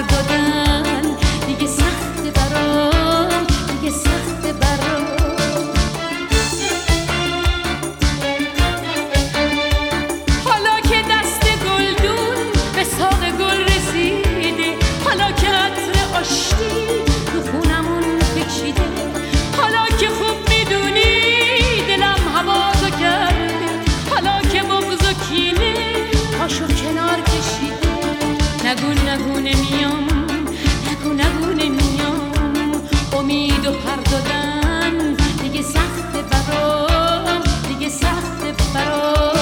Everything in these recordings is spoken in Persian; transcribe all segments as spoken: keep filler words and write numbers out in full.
دادن دیگه سخت برام، دیگه سخت برام. حالا که دست گلدون به ساق گل رسیده، حالا که عطر آشتی تو خونمون پیچیده، حالا که خوب میدونی دلم هواتو کرده، حالا که بغض و کینه پاشو کنار کشیده. نگو نگو نمیام، نگو نگو نمیام، امید و پر دادن دیگه سخت برام، دیگه سخت برام.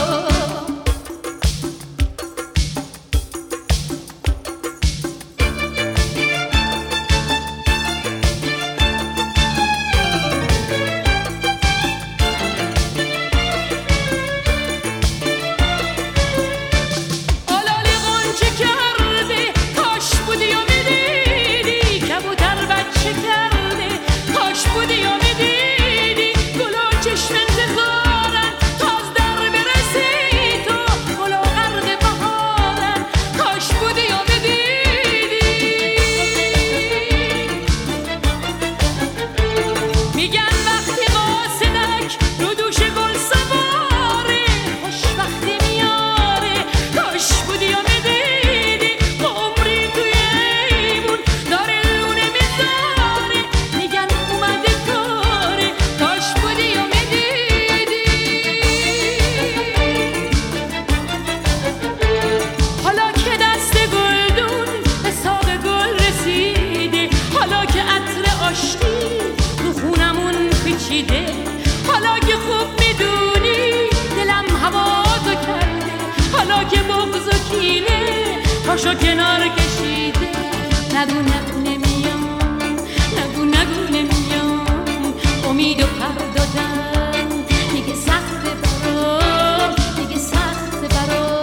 حالا که خوب میدونی دلم هواتو کرده، حالا که بغض و کینه پاشو کنار کشیده. نگو نگو نمیام، نگو نگو نمیام، امید و پر دادن دیگه سخت برام، دیگه سخت برام.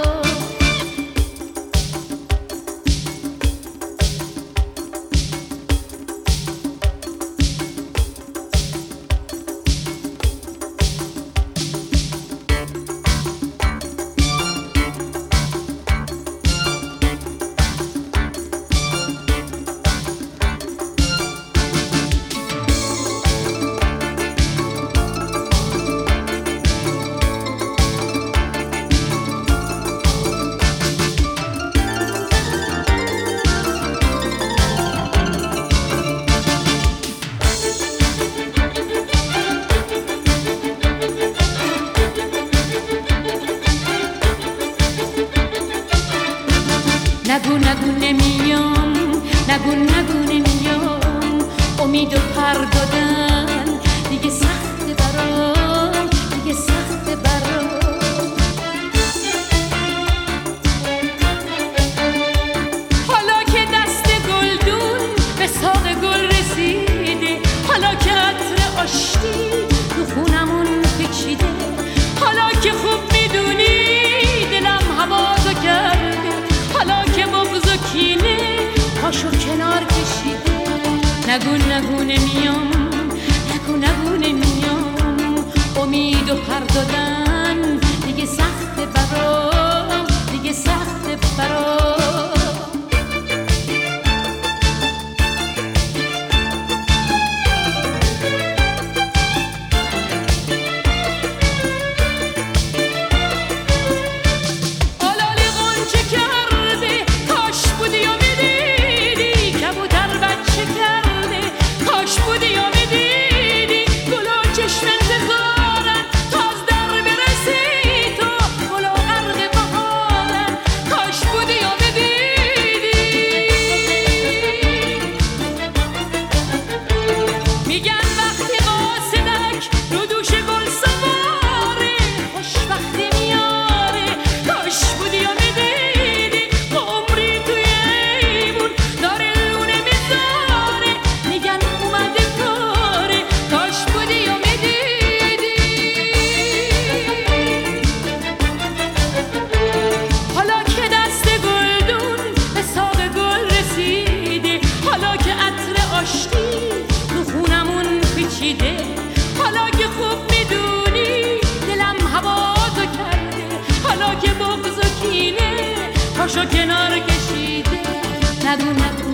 نگو نگو نمیام، نگو نگو نمیام، امید و پر دادن دیگه سخت برام، دیگه سخت برام. حالا که دست گلدون به ساق گل رسیده، حالا که عطر آشتی تو خونمون پیچیده، حالا که خوب میدونی دلم هواتو کرده، حالا که بغض و کینه پاشو کنار کشیده. نگو نگو نمیام، نگو نگو نمیام، امید و پر دادن دیگه سخت برام، دیگه سخت برام. پاشو کنار کشیده. نگو نگو